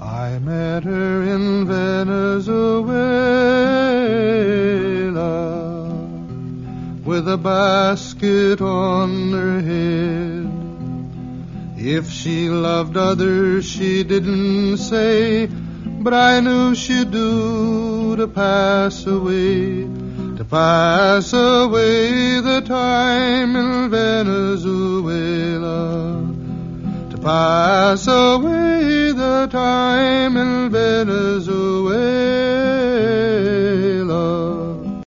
I met her in Venezuela with a basket on her head. If she loved others, she didn't say, but I knew she'd do to pass away the time in Venezuela, to pass away the time in Venezuela.